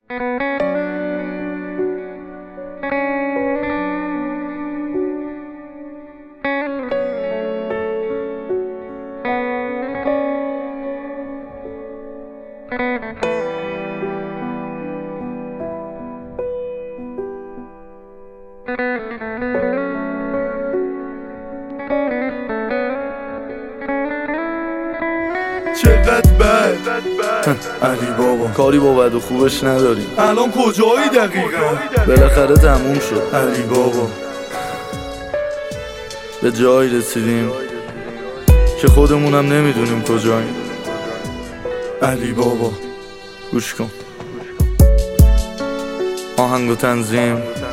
چقدر بد علی بابا کاری با بد و خوبش نداری. الان کجایی دقیقا؟ بالاخره تموم شد علی بابا. به جایی رسیدیم که خودمونم نمیدونیم کجاییم. علی بابا گوش کن. آهنگ و تنظیم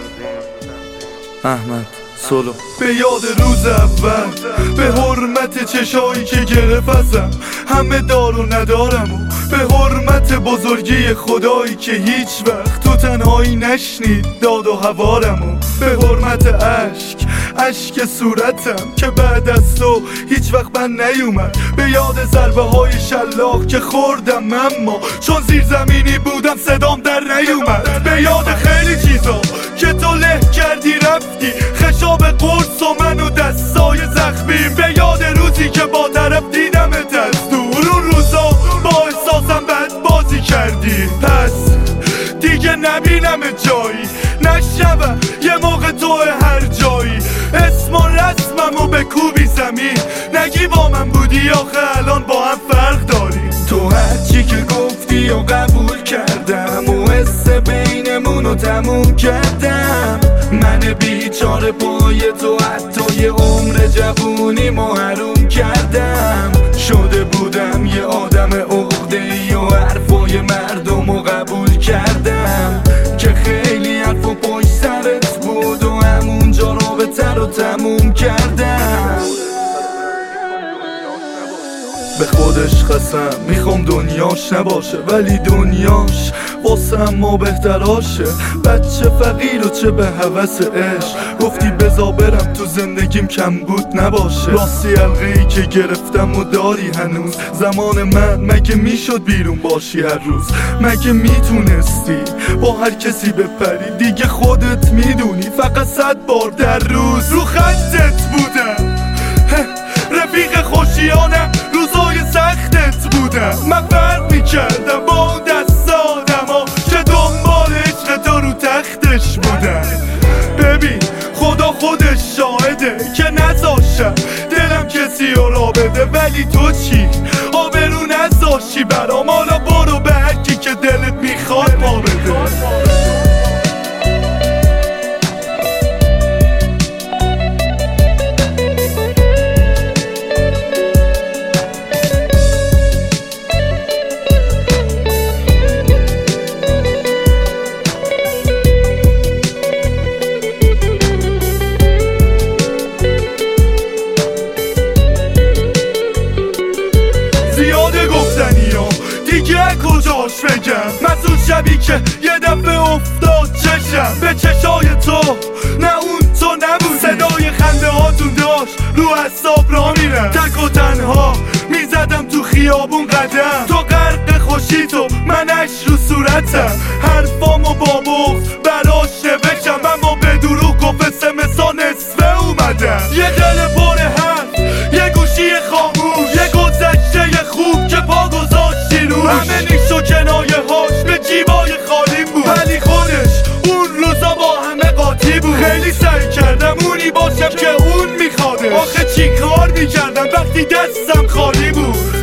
احمد سولو. به یاد روز اول، به حرمت چشایی که گرفت ازم همه دار و ندارم، و به حرمت بزرگی خدایی که هیچ وقت تو تنهایی نشنید داد و هوارم، و به حرمت اشک صورتم که بعد از تو هیچ وقت من نیومد. به یاد ضربه های شلاق که خوردم اما چون زیر زمینی بودم صدام در نیومد. به یاد خیلی چیزا که تو له کردی رفتی، خشاب قرص و من و دستای زخمیم. به یاد روزی که با طرف دیدمت از دور، اون روزا با احساسم بد بازی کردی. پس دیگه نبینم جایی، نشنوم یه موقع تو هر جایی. اسم و رسممو بکوبی زمین، نگی با من بودی آخه الان با هم فرق داریم. تو هرچی که گفتی و قبول کردم، و حس بینمونو تموم کردم. من بیچاره پای تو حتی یه عمر جوونی محروم کردم. شده بودم یه آدم عقده‌ای و حرفای مردمو قبول کردم، که خیلی حرف و پشت سرت بود و همونجا رابطه رو تموم کردم. به خودش قسم میخوام دنیاش نباشه، ولی دنیاش واسه ما بهتراشه. بچه فقیر و چه به هوس عشق، گفتی بزا برم تو زندگیم کم بود نباشه. راستی حلقه‌ای که گرفتم و داری هنوز، زمان من مگه میشد بیرون باشی هر روز؟ مگه میتونستی با هر کسی بپری؟ دیگه خودت میدونی فقط 100 بار در روز رو خطت بودم. رفیق خوشیانم، روزای سختت بودم. من فرق میکردم با اون دست آدم که دنبال عشق تو رو تختش بودم. ببین خدا خودش شاهده که نذاشتم دلم کسی رو را بده، ولی تو چی؟ آبرو نذاشتی برام. حالا برو به هرکی که دلت میخواد ما بده. دیگه کجاش بگم؟ مسئول شبی که یه دفعه افتاد چشم به چشای تو، نه اون تو نبودی. صدای خنده هاتون داشت رو اعصاب را میرم، تک و تنها میزدم تو خیابون قدم. تو غرق خوشی تو، منش رو صورتم، حرفامو با بغض براش نوشتم، اما به دروغ گفت سمسا نصفه اومدم. یه دل پر حرف، یه گوشی خاموش، یه گذشته خوب که پا گذاشتی روش. همه نیش و کنایه هاش به جیبای خالی بود، ولی خودش اون روزا با همه قاطی بود. خیلی سعی کردم اونی باشم که اون میخواده، آخه چی کار میکردم وقتی دستم خالی بود؟